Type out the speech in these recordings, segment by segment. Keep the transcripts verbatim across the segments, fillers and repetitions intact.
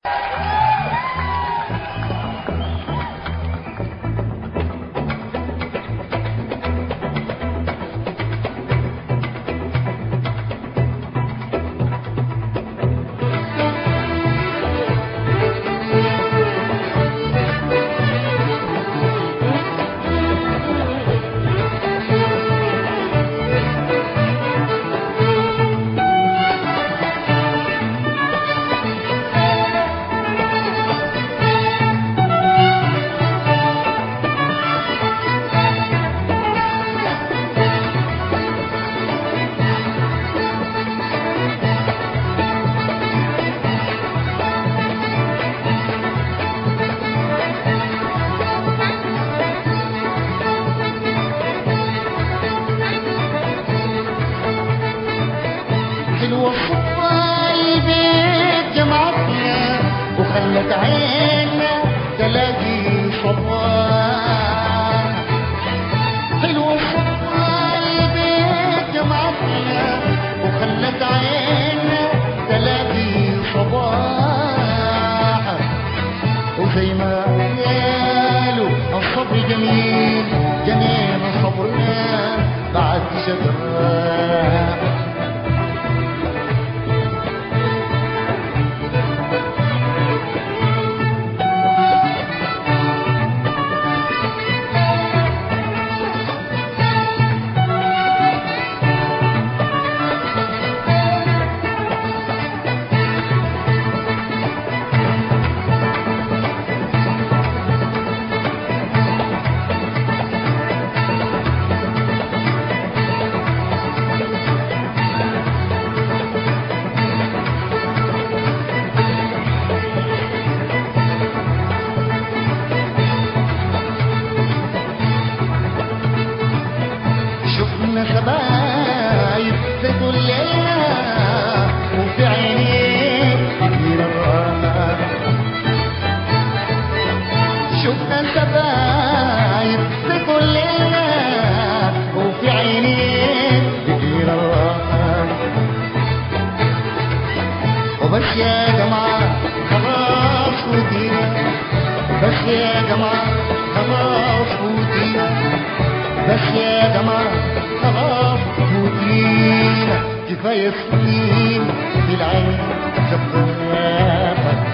خلت عيننا تلاقي صباح حلو صباح البيت جمعتنا وخلت عيننا تلاقي صباح وزي ما قالوا الصبر جميل جنينا صبرنا بعد شجرة حبايب في كل ليلة وفي عينيك كتير الراحة شفنا سبايب في كل ليلة وفي عينيك كتير الراحة وبس يا جماعة خلاص ودينا بس يا جماعة خلاص ودينا بس يا جماعة خلاص ودينا كفاية سنين في العين جبارة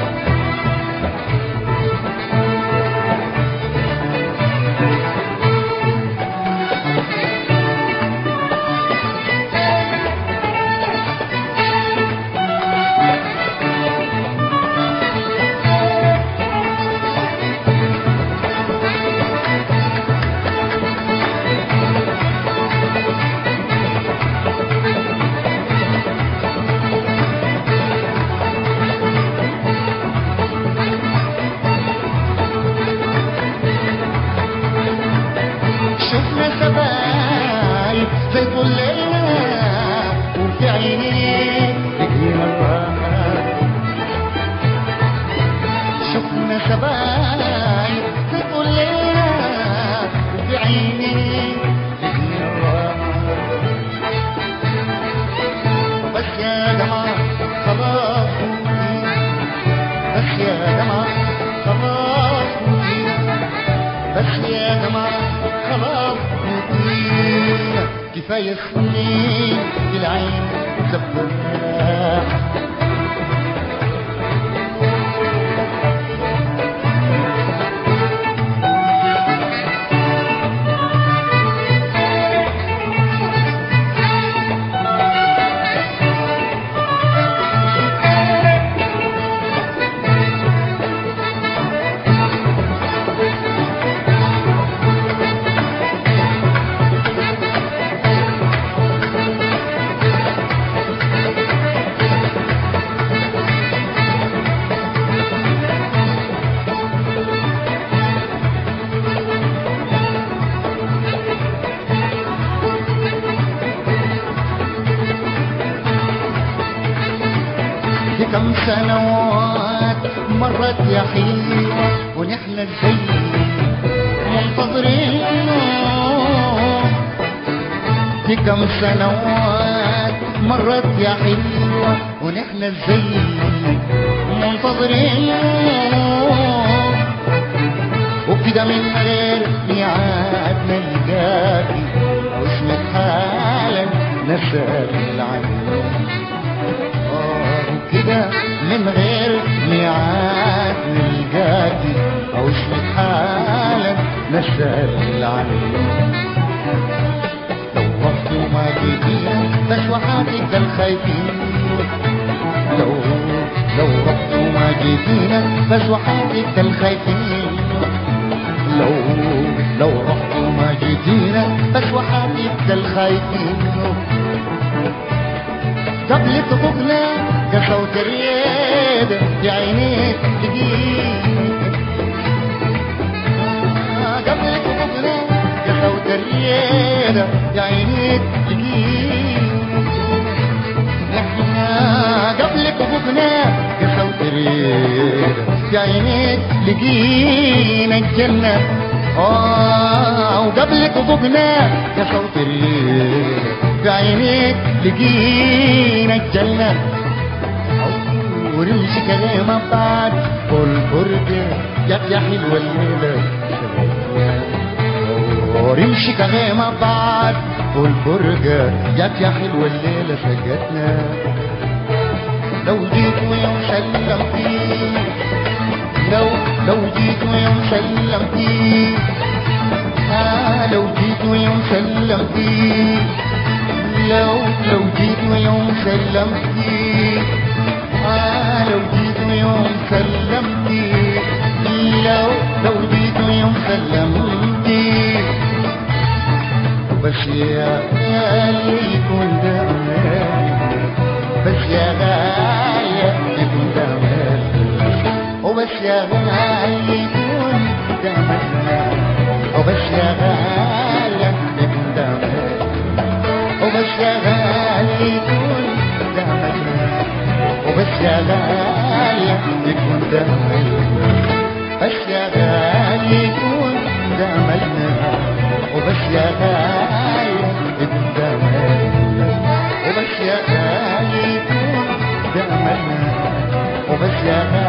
في كل ليلة وفي عينيك كتير الراحة شفنا سبايب في كل ليلة وفي عينيك كتير الراحة بس يا جماعة خلاص ودينا بس يا جماعة خلاص ودينا بس يا جماعة خلاص ودينا كفاية سنين في العين زباح كم سنوات مرت يا حلوة ونحن ازاي منتظرين في كم سنوات مرت يا حلوة ونحن ازاي منتظرين كده من غير ميعاد نلقاكي واسمك حالا نسأل عنه. آه كده من غير ميعاد نلقاكي أو اسمك حالا نسأل عنه. لو رحت وما جيتينا تشوحاتك ده الخايفين، لو لو رحت وما جيتينا تشوحاتك ده الخايفين، لو لو رحت وما جيتينا تشوحاتك ده الخايفين. قبل تفوقنا كصوت الرياضة يا عينيك تجيك، قبل تفوقنا كصوت الرياضة يا عينيك تجيك. نحنا قبل تفوقنا كصوت الرياضة يا عينيك لقينا الجنة. آه وقبل تفوقنا كصوت الرياضة في عينيك لقينا الجنة. ورمشي كلامة بعد والفرقة جت يا حلوة الليلة ورمشي كلامة بعد والفرقة جت يا حلوة الليلة سجتنا. لو جيت ويوم سلمتي، لو لو جيت ويوم سلمتي، آه لو جيت ويوم سلمتي، لو لو جيت ويوم سلمتي، آه لو جيت ويوم سلمتي، لو لو جيت ويوم سلمتي. بس يا غالي يكون ده أمالي، بس يا غالي يكون ده أمالي، وبس يا غالي يكون ده أمالي، وبس يا غالي يكون ده أمالي، وبس يا غالي يكون ده أمالي، وبس يا غالي يكون ده أمالي، بس يا غالي يكون ده أملنا، وبس يا غالي يكون ده أملنا، وبس يا غالي يكون ده أملنا، وبس يا غالي